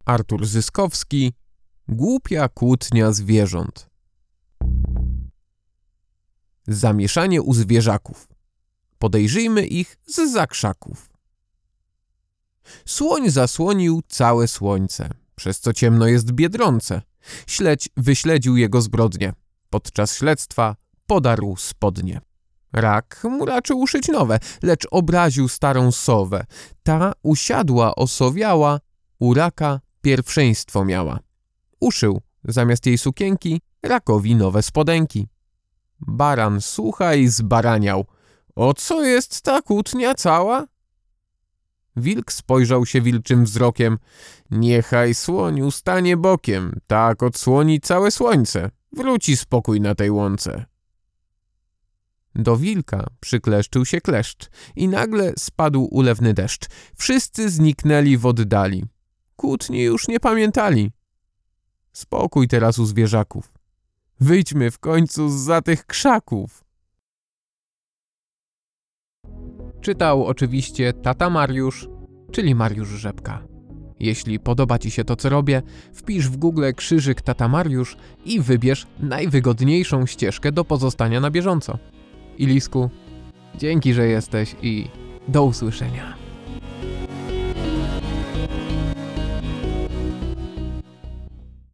Artur Zyskowski. Głupia kłótnia zwierząt. Zamieszanie u zwierzaków. Podejrzyjmy ich zza krzaków. Słoń zasłonił całe słońce, przez co ciemno jest biedronce. Śledź wyśledził jego zbrodnię. Podczas śledztwa podarł spodnie. Rak mu raczył uszyć nowe, lecz obraził starą sowę. Ta usiadła, osowiała, u raka pierwszeństwo miała. Uszył zamiast jej sukienki rakowi nowe spodenki. Baran słuchaj zbaraniał. O co jest ta kłótnia cała? Wilk spojrzał się wilczym wzrokiem. Niechaj słoniu stanie bokiem, tak odsłoni całe słońce. Wróci spokój na tej łące. Do wilka przykleszczył się kleszcz i nagle spadł ulewny deszcz. Wszyscy zniknęli w oddali. Kłótni już nie pamiętali. Spokój teraz u zwierzaków. Wyjdźmy w końcu zza tych krzaków. Czytał oczywiście tata Mariusz, czyli Mariusz Rzepka. Jeśli podoba Ci się to, co robię, wpisz w Google krzyżyk tata Mariusz i wybierz najwygodniejszą ścieżkę do pozostania na bieżąco. Ilisku, dzięki, że jesteś i do usłyszenia.